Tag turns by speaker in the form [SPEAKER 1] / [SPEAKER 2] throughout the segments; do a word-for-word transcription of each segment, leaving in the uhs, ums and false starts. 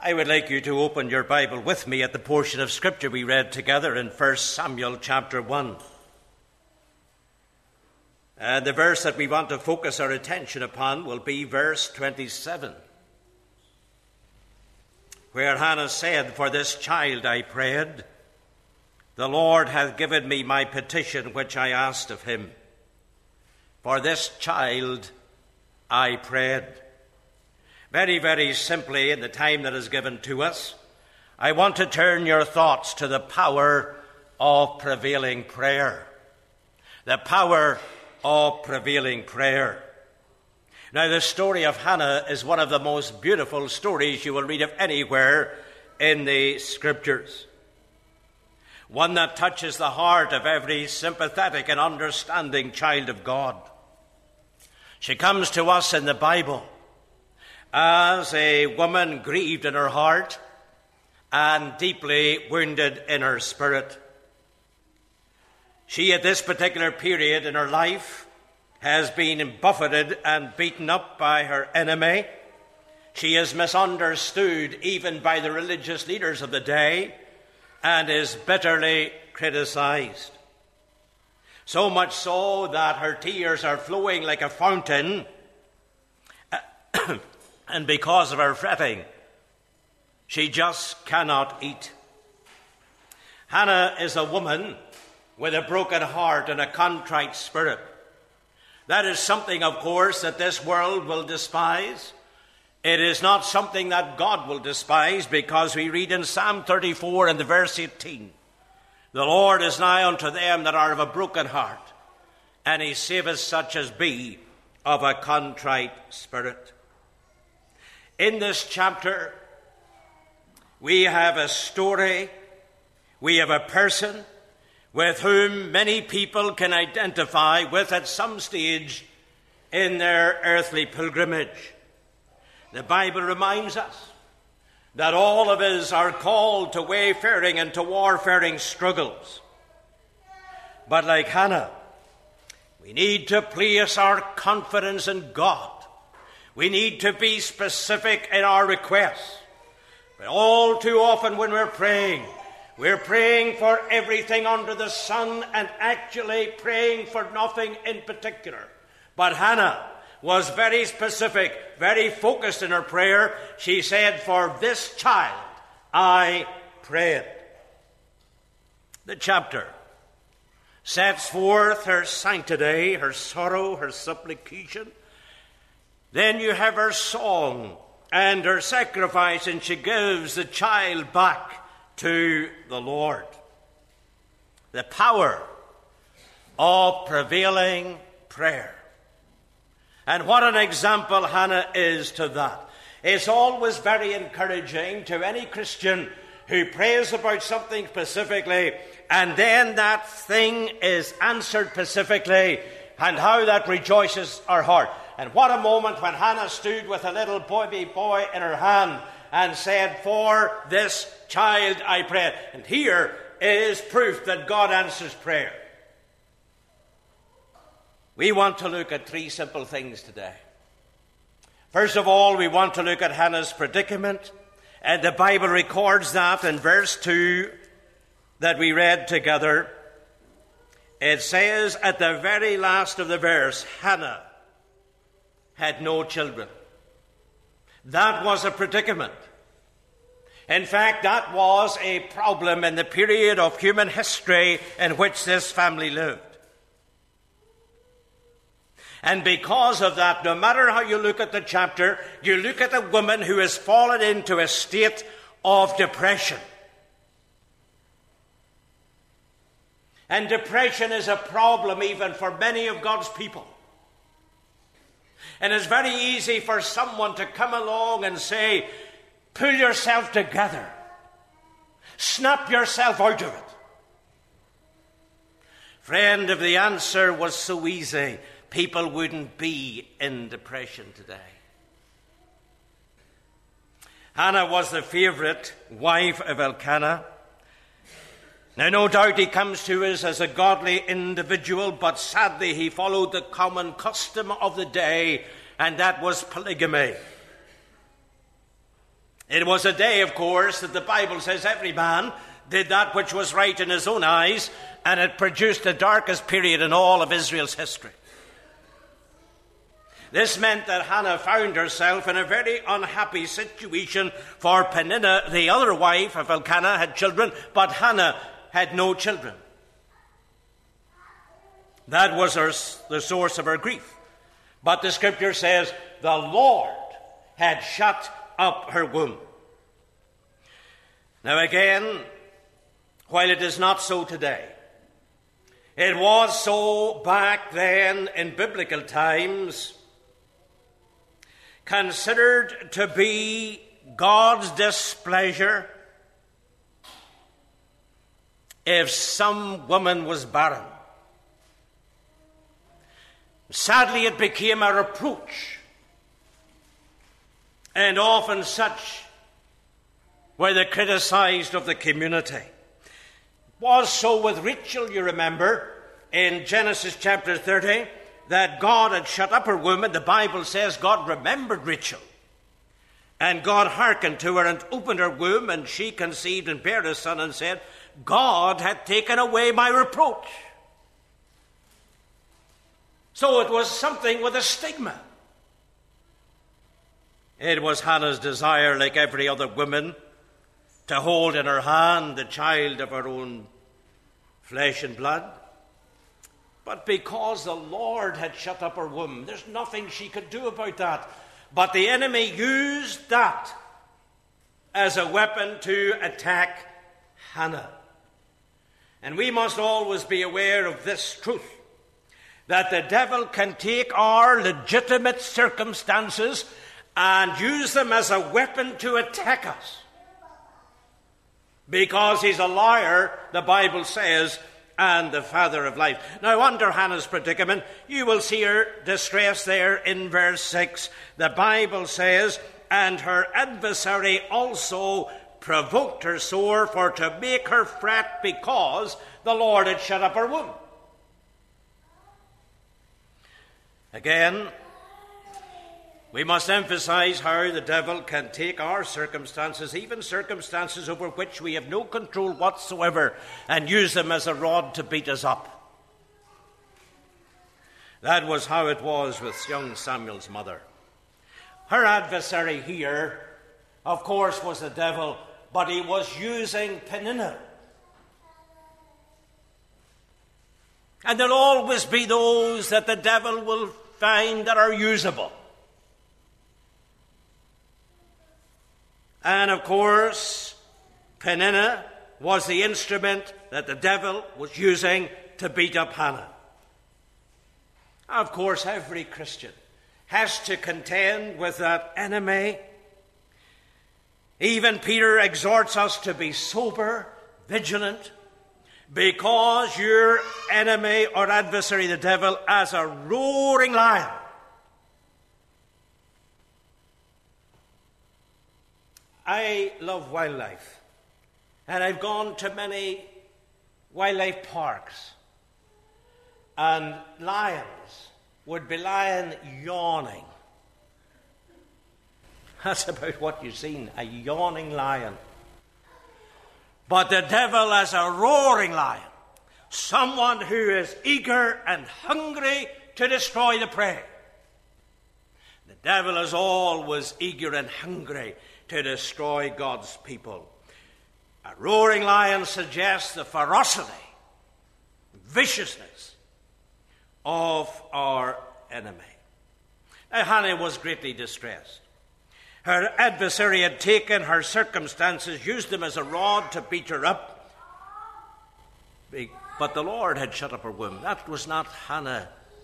[SPEAKER 1] I would like you to open your Bible with me at the portion of Scripture we read together in First Samuel chapter one. And the verse that we want to focus our attention upon will be verse twenty-seven, where Hannah said, "For this child I prayed. The Lord hath given me my petition which I asked of him. For this child I prayed." Very, very simply, in the time that is given to us, I want to turn your thoughts to the power of prevailing prayer. The power of prevailing prayer. Now, the story of Hannah is one of the most beautiful stories you will read of anywhere in the Scriptures. One that touches the heart of every sympathetic and understanding child of God. She comes to us in the Bible as a woman grieved in her heart and deeply wounded in her spirit. She, at this particular period in her life, has been buffeted and beaten up by her enemy. She is misunderstood even by the religious leaders of the day and is bitterly criticized. So much so that her tears are flowing like a fountain. And because of her fretting, she just cannot eat. Hannah is a woman with a broken heart and a contrite spirit. That is something, of course, that this world will despise. It is not something that God will despise, because we read in Psalm thirty-four and the verse eighteen, "The Lord is nigh unto them that are of a broken heart, and he saveth such as be of a contrite spirit." In this chapter, we have a story, we have a person with whom many people can identify with at some stage in their earthly pilgrimage. The Bible reminds us that all of us are called to wayfaring and to warfaring struggles. But like Hannah, we need to place our confidence in God. We need to be specific in our requests. But all too often when we're praying, we're praying for everything under the sun and actually praying for nothing in particular. But Hannah was very specific, very focused in her prayer. She said, "For this child I prayed." The chapter sets forth her sanctity, her sorrow, her supplication. Then you have her song and her sacrifice, and she gives the child back to the Lord. The power of prevailing prayer. And what an example Hannah is to that. It's always very encouraging to any Christian who prays about something specifically, and then that thing is answered specifically, and how that rejoices our heart. And what a moment when Hannah stood with a little baby boy in her hand and said, "For this child I prayed." And here is proof that God answers prayer. We want to look at three simple things today. First of all, we want to look at Hannah's predicament. And the Bible records that in verse two that we read together. It says at the very last of the verse, Hannah had no children. That was a predicament. In fact, that was a problem in the period of human history in which this family lived. And because of that, no matter how you look at the chapter, you look at a woman who has fallen into a state of depression. And depression is a problem even for many of God's people. And it's very easy for someone to come along and say, "Pull yourself together. Snap yourself out of it." Friend, if the answer was so easy, people wouldn't be in depression today. Hannah was the favourite wife of Elkanah. Now, no doubt he comes to us as a godly individual, but sadly he followed the common custom of the day, and that was polygamy. It was a day, of course, that the Bible says every man did that which was right in his own eyes, and it produced the darkest period in all of Israel's history. This meant that Hannah found herself in a very unhappy situation, for Peninnah, the other wife of Elkanah, had children, but Hannah had no children. That was her, the source of her grief. But the scripture says the Lord had shut up her womb. Now again, while it is not so today, it was so back then in biblical times, considered to be God's displeasure if some woman was barren. Sadly, it became a reproach, and often such were the criticized of the community. It was so with Rachel, you remember, in Genesis chapter thirty, that God had shut up her womb, and the Bible says God remembered Rachel. And God hearkened to her and opened her womb, and she conceived and bare a son, and said, God had taken away my reproach. So it was something with a stigma. It was Hannah's desire, like every other woman, to hold in her hand the child of her own flesh and blood. But because the Lord had shut up her womb, there's nothing she could do about that. But the enemy used that as a weapon to attack Hannah. And we must always be aware of this truth, that the devil can take our legitimate circumstances and use them as a weapon to attack us. Because he's a liar, the Bible says, and the father of life. Now, under Hannah's predicament, you will see her distress there in verse six. The Bible says, and her adversary also provoked her sore, for to make her fret, because the Lord had shut up her womb. Again, we must emphasize how the devil can take our circumstances, even circumstances over which we have no control whatsoever, and use them as a rod to beat us up. That was how it was with young Samuel's mother. Her adversary here, of course, was the devil, but he was using Peninnah. And there'll always be those that the devil will find that are usable. And of course, Peninnah was the instrument that the devil was using to beat up Hannah. Of course, every Christian has to contend with that enemy. Even Peter exhorts us to be sober, vigilant, because your enemy or adversary, the devil, as a roaring lion, I love wildlife, and I've gone to many wildlife parks, and lions would be lying yawning. That's about what you've seen, a yawning lion. But the devil as a roaring lion, someone who is eager and hungry to destroy the prey. The devil is always eager and hungry to destroy God's people. A roaring lion suggests the ferocity, viciousness of our enemy. Now, Hannah was greatly distressed. Her adversary had taken her circumstances, used them as a rod to beat her up. But the Lord had shut up her womb. That was not Hannah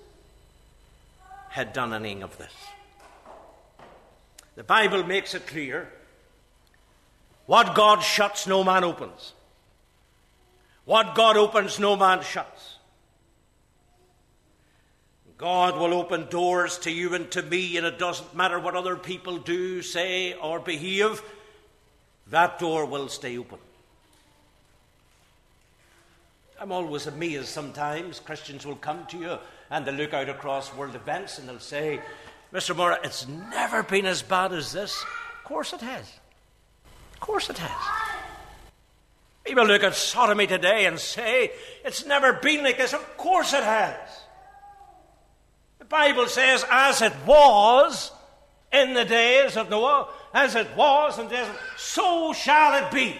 [SPEAKER 1] had done anything of this. The Bible makes it clear, what God shuts, no man opens. What God opens, no man shuts. God will open doors to you and to me, and it doesn't matter what other people do, say, or behave. That door will stay open. I'm always amazed sometimes. Christians will come to you and they'll look out across world events and they'll say, Mister Moore, it's never been as bad as this. Of course it has. Of course it has. People look at sodomy today and say, it's never been like this. Of course it has. The Bible says, as it was in the days of Noah, as it was in the days of, so shall it be.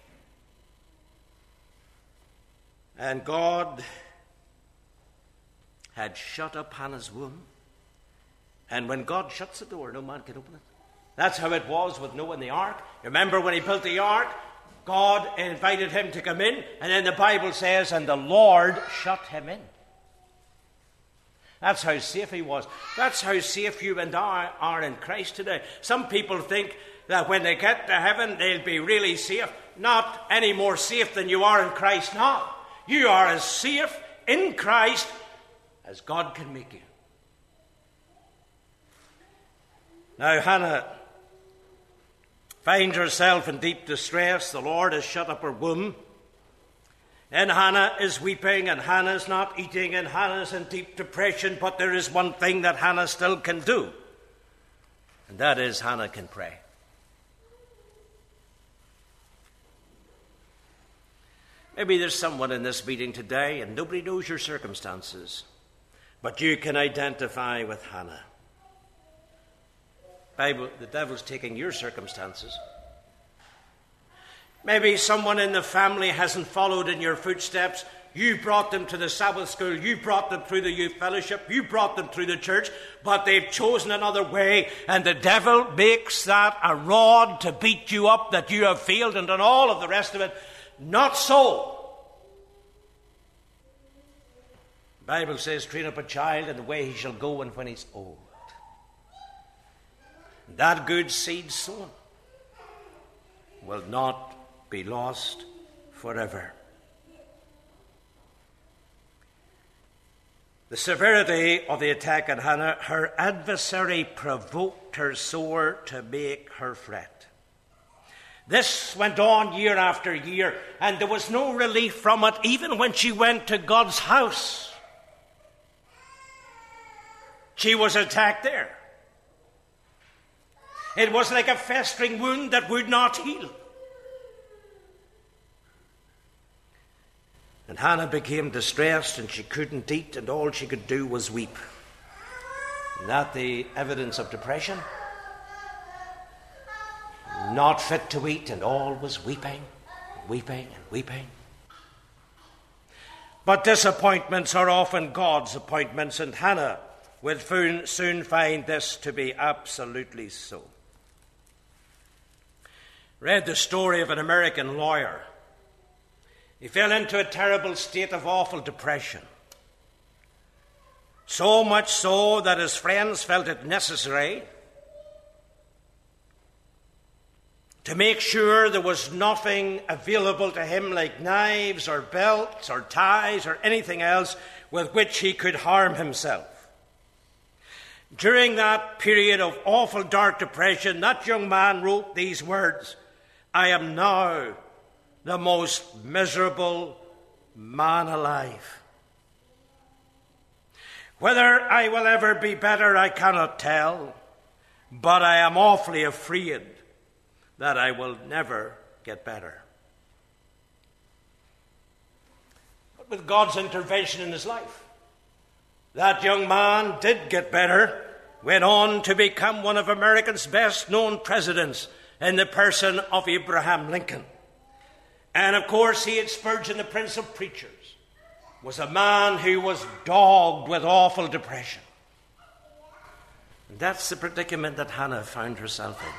[SPEAKER 1] And God had shut up Hannah's womb. And when God shuts the door, no man can open it. That's how it was with Noah and the ark. Remember when he built the ark, God invited him to come in, and then the Bible says, and the Lord shut him in. That's how safe he was. That's how safe you and I are in Christ today. Some people think that when they get to heaven, they'll be really safe. Not any more safe than you are in Christ now. You are as safe in Christ as God can make you. Now, Hannah finds herself in deep distress. The Lord has shut up her womb. And Hannah is weeping, and Hannah's not eating, and Hannah's in deep depression. But there is one thing that Hannah still can do. And that is Hannah can pray. Maybe there's someone in this meeting today, and nobody knows your circumstances. But you can identify with Hannah. Bible, the devil's taking your circumstances. Maybe someone in the family hasn't followed in your footsteps. You brought them to the Sabbath school. You brought them through the youth fellowship. You brought them through the church. But they've chosen another way. And the devil makes that a rod to beat you up that you have failed and done all of the rest of it. Not so. The Bible says, train up a child in the way he shall go, and when he's old. That good seed sown will not be lost forever. The severity of the attack on Hannah, her adversary provoked her sore to make her fret. This went on year after year, and there was no relief from it even when she went to God's house. She was attacked there. It was like a festering wound that would not heal. And Hannah became distressed, and she couldn't eat, and all she could do was weep. Isn't that the evidence of depression? Not fit to eat, and all was weeping, weeping, and weeping. But disappointments are often God's appointments, and Hannah will soon find this to be absolutely so. Read the story of an American lawyer. He fell into a terrible state of awful depression. So much so that his friends felt it necessary to make sure there was nothing available to him like knives or belts or ties or anything else with which he could harm himself. During that period of awful dark depression, that young man wrote these words, "I am now the most miserable man alive. Whether I will ever be better, I cannot tell, but I am awfully afraid that I will never get better." But with God's intervention in his life, that young man did get better, went on to become one of America's best-known presidents in the person of Abraham Lincoln. And of course, he had Spurgeon, the Prince of Preachers, was a man who was dogged with awful depression. And that's the predicament that Hannah found herself in.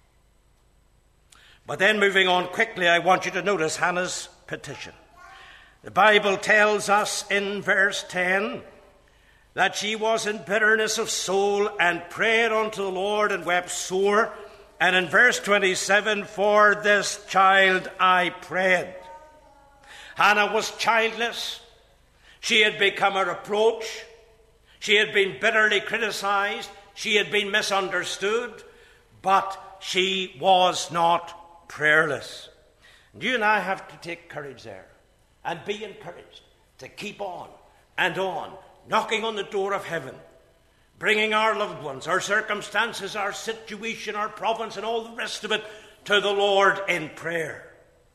[SPEAKER 1] But then moving on quickly, I want you to notice Hannah's petition. The Bible tells us in verse ten that she was in bitterness of soul and prayed unto the Lord and wept sore. And in verse twenty-seven, for this child I prayed. Hannah was childless. She had become a reproach. She had been bitterly criticized. She had been misunderstood. But she was not prayerless. And you and I have to take courage there and be encouraged to keep on and on, knocking on the door of heaven, bringing our loved ones, our circumstances, our situation, our province, and all the rest of it to the Lord in prayer.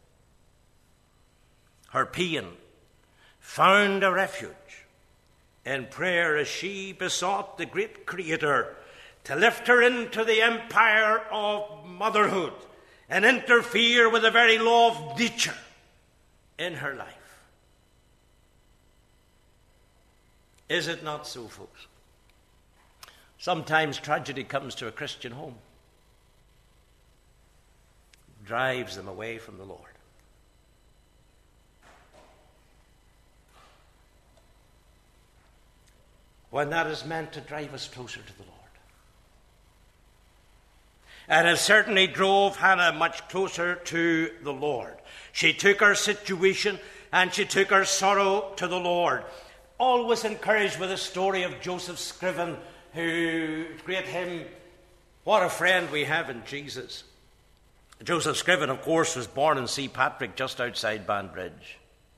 [SPEAKER 1] Her pain found a refuge in prayer as she besought the great Creator to lift her into the empire of motherhood and interfere with the very law of nature in her life. Is it not so, folks? Sometimes tragedy comes to a Christian home, drives them away from the Lord. When that is meant to drive us closer to the Lord. And it certainly drove Hannah much closer to the Lord. She took her situation and she took her sorrow to the Lord. Always encouraged with the story of Joseph Scriven, who, great hymn, what a friend we have in Jesus. Joseph Scriven, of course, was born in Sea Patrick, just outside Banbridge.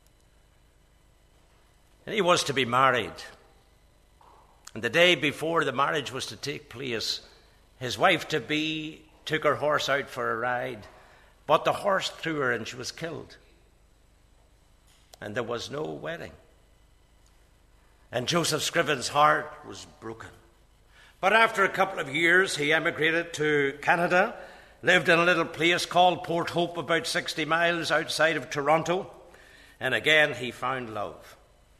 [SPEAKER 1] And he was to be married. And the day before the marriage was to take place, his wife-to-be took her horse out for a ride, but the horse threw her and she was killed. And there was no wedding. And Joseph Scriven's heart was broken. But after a couple of years, he emigrated to Canada, lived in a little place called Port Hope, about sixty miles outside of Toronto, and again he found love.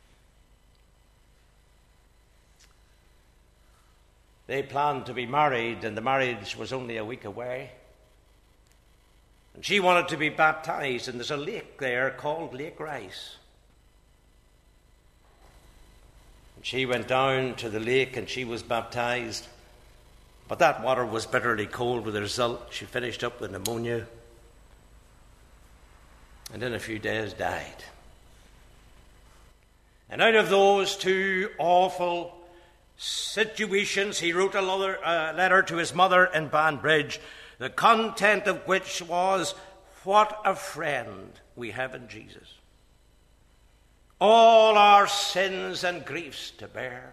[SPEAKER 1] They planned to be married, and the marriage was only a week away. And she wanted to be baptized, and there's a lake there called Lake Rice. And she went down to the lake, and she was baptized. But that water was bitterly cold, with the result she finished up with pneumonia, and in a few days died. And out of those two awful situations, he wrote a letter to his mother in Banbridge, the content of which was, what a friend we have in Jesus. All our sins and griefs to bear.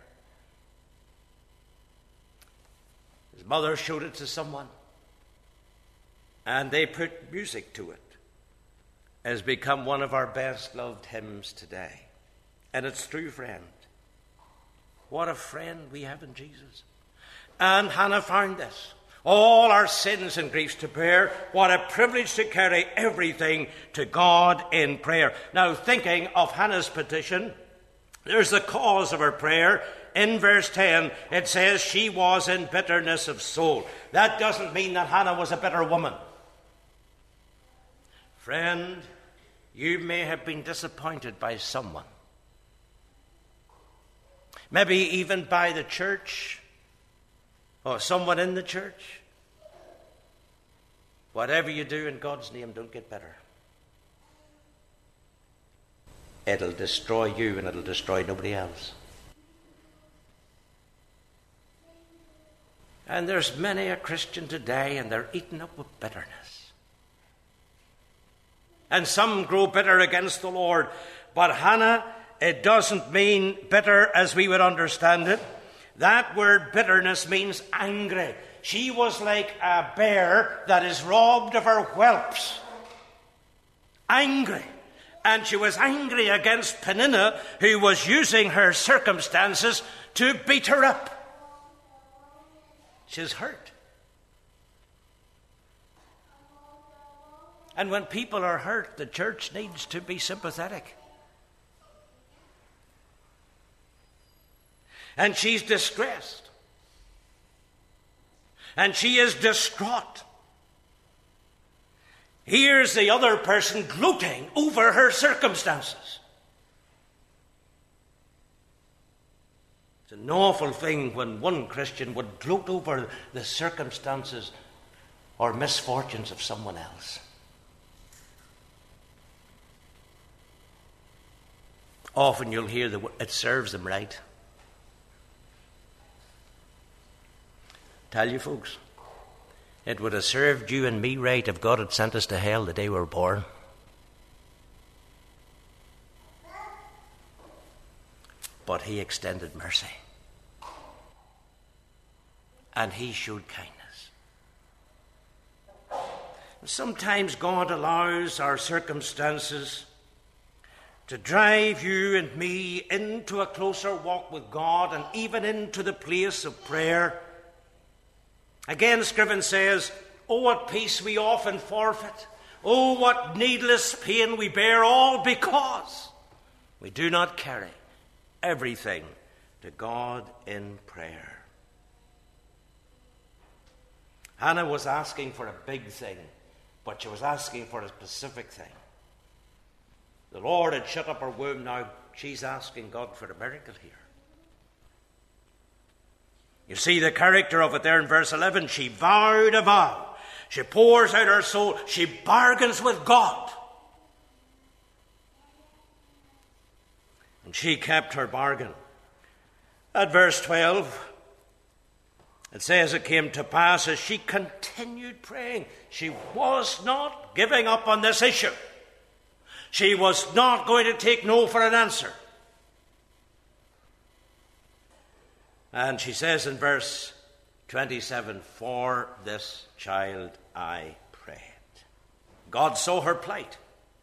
[SPEAKER 1] His mother showed it to someone, and they put music to it. It has become one of our best loved hymns today. And it's true, friend. What a friend we have in Jesus. And Hannah found this. All our sins and griefs to bear. What a privilege to carry everything to God in prayer. Now, thinking of Hannah's petition, there's the cause of her prayer. In verse ten, it says she was in bitterness of soul. That doesn't mean that Hannah was a bitter woman. Friend, you may have been disappointed by someone. Maybe even by the church or someone in the church. Whatever you do in God's name, don't get bitter. It'll destroy you and it'll destroy nobody else. And there's many a Christian today, and they're eaten up with bitterness. And some grow bitter against the Lord. But Hannah, it doesn't mean bitter as we would understand it. That word bitterness means angry. She was like a bear that is robbed of her whelps. Angry. And she was angry against Peninnah, who was using her circumstances to beat her up. She's hurt. And when people are hurt, the church needs to be sympathetic. And she's distressed. And she is distraught. Here's the other person gloating over her circumstances. It's an awful thing when one Christian would gloat over the circumstances or misfortunes of someone else. Often you'll hear that it serves them right. Tell you folks, it would have served you and me right if God had sent us to hell the day we were born. But he extended mercy. And he showed kindness. Sometimes God allows our circumstances to drive you and me into a closer walk with God and even into the place of prayer. Again, Scriven says, "Oh, what peace we often forfeit. Oh, what needless pain we bear, all because we do not carry everything to God in prayer." Hannah was asking for a big thing, but she was asking for a specific thing. The Lord had shut up her womb. Now she's asking God for a miracle here. You see the character of it there in verse eleven. She vowed a vow. She pours out her soul. She bargains with God. And she kept her bargain. At verse twelve, it says it came to pass as she continued praying. She was not giving up on this issue. She was not going to take no for an answer. And she says in verse twenty-seven, "For this child I prayed." God saw her plight.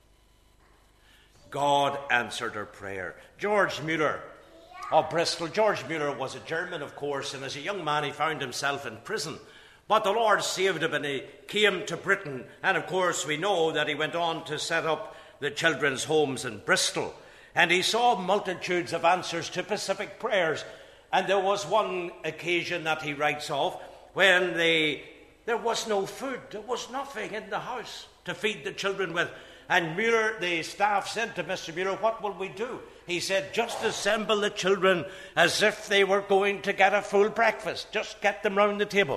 [SPEAKER 1] God answered her prayer. George Mueller of Bristol. George Mueller was a German, of course, and as a young man he found himself in prison. But the Lord saved him and he came to Britain. And of course we know that he went on to set up the children's homes in Bristol. And he saw multitudes of answers to specific prayers. And there was one occasion that he writes of when they, there was no food. There was nothing in the house to feed the children with. And Mueller, the staff, said to Mister Mueller, "What will we do?" He said, "Just assemble the children as if they were going to get a full breakfast. Just get them round the table."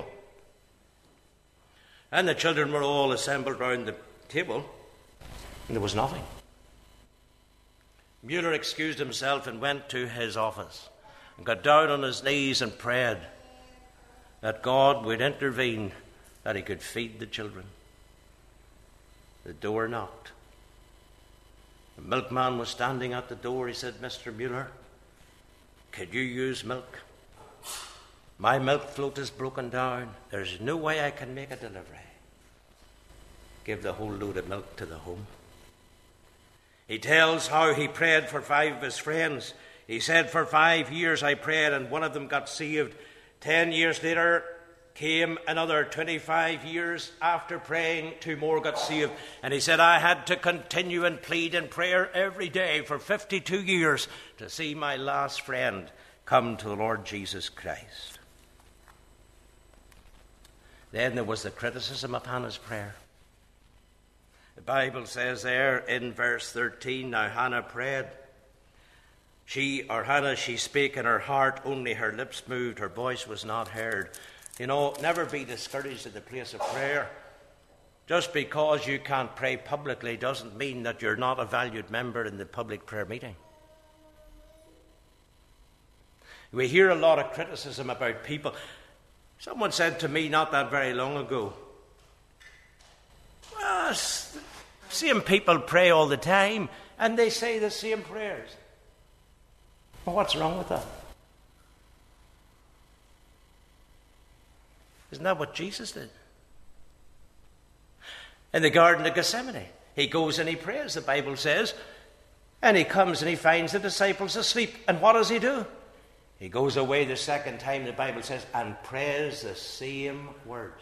[SPEAKER 1] And the children were all assembled round the table, and there was nothing. Mueller excused himself and went to his office and got down on his knees and prayed that God would intervene, that he could feed the children. The door knocked. The milkman was standing at the door. He said, "Mister Mueller, could you use milk? My milk float is broken down. There's no way I can make a delivery." Give the whole load of milk to the home. He tells how he prayed for five of his friends. He said, "For five years I prayed and one of them got saved. Ten years later came another. Twenty-five years after praying, two more got saved." And he said, "I had to continue and plead in prayer every day for fifty-two years to see my last friend come to the Lord Jesus Christ." Then there was the criticism of Hannah's prayer. The Bible says there in verse thirteen, "Now Hannah prayed. She, or Hannah, she spake in her heart, only her lips moved, her voice was not heard." You know, never be discouraged at the place of prayer. Just because you can't pray publicly doesn't mean that you're not a valued member in the public prayer meeting. We hear a lot of criticism about people. Someone said to me not that very long ago, "Well, same people pray all the time, and they say the same prayers." Well, what's wrong with that? Isn't that what Jesus did? In the Garden of Gethsemane, he goes and he prays, the Bible says, and he comes and he finds the disciples asleep. And what does he do? He goes away the second time, the Bible says, and prays the same words.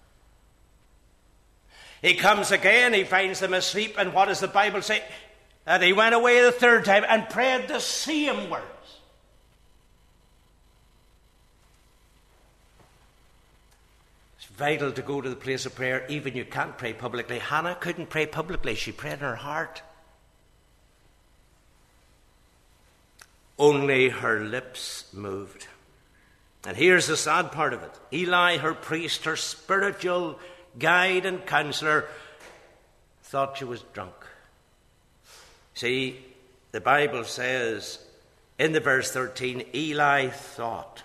[SPEAKER 1] He comes again, he finds them asleep, and what does the Bible say? That he went away the third time and prayed the same words. It's vital to go to the place of prayer, even you can't pray publicly. Hannah couldn't pray publicly, she prayed in her heart. Only her lips moved. And here's the sad part of it. Eli, her priest, her spiritual guide and counselor, thought she was drunk. See, the Bible says in the verse thirteen, Eli thought.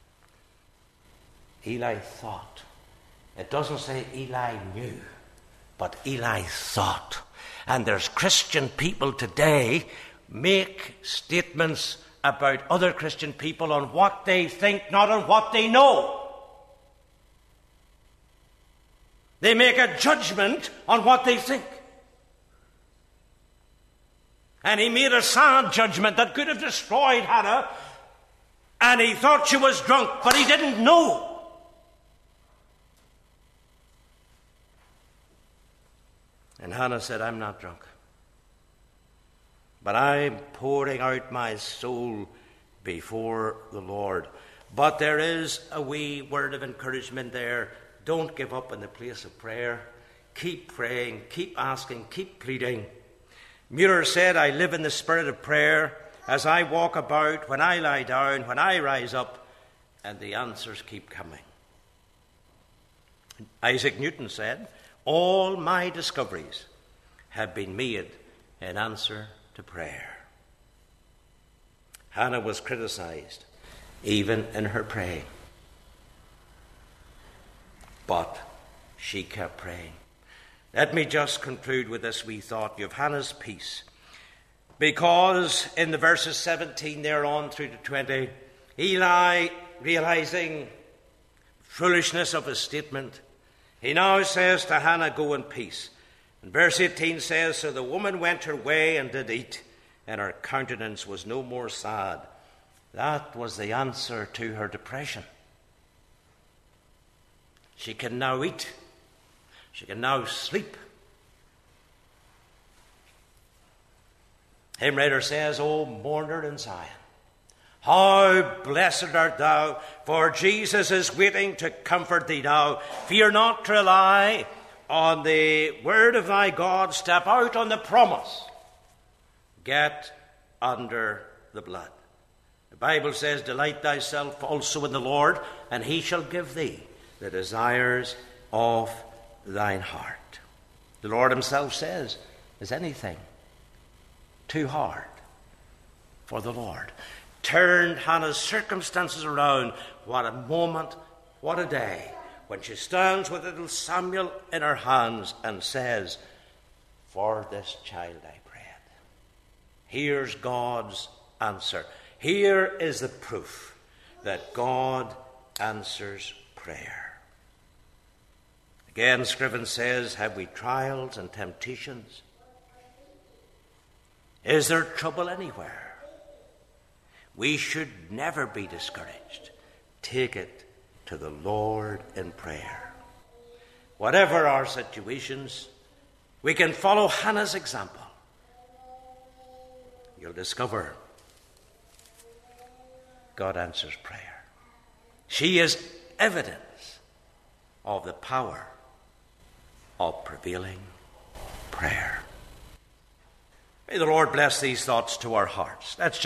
[SPEAKER 1] Eli thought. It doesn't say Eli knew, but Eli thought. And there's Christian people today make statements about other Christian people on what they think, not on what they know. They make a judgment on what they think. And he made a sad judgment that could have destroyed Hannah, and he thought she was drunk, but he didn't know. And Hannah said, I'm not drunk, but I'm pouring out my soul before the Lord. But there is a wee word of encouragement there. Don't give up in the place of prayer. Keep praying, keep asking, keep pleading. Mueller said, I live in the spirit of prayer as I walk about, when I lie down, when I rise up, and the answers keep coming. Isaac Newton said, all my discoveries have been made in answer to prayer. Hannah was criticized, even in her praying. But she kept praying. Let me just conclude with this wee thought. You have Hannah's peace. Because in the verses seventeen there on through to twenty, Eli, realizing foolishness of his statement, he now says to Hannah, go in peace. And verse eighteen says, so the woman went her way and did eat, and her countenance was no more sad. That was the answer to her depression. She can now eat. She can now sleep. Hymn writer says, O mourner in Zion, how blessed art thou, for Jesus is waiting to comfort thee now. Fear not to rely on the word of thy God. Step out on the promise. Get under the blood. The Bible says, delight thyself also in the Lord, and he shall give thee the desires of thine heart. The Lord himself says, is anything too hard for the Lord? Turned Hannah's circumstances around. What a moment, what a day, when she stands with little Samuel in her hands and says, for this child I prayed. Here's God's answer. Here is the proof that God answers prayer. Again, Scriven says, have we trials and temptations? Is there trouble anywhere? We should never be discouraged. Take it to the Lord in prayer. Whatever our situations, we can follow Hannah's example. You'll discover God answers prayer. She is evidence of the power of prevailing prayer. May the Lord bless these thoughts to our hearts. Let's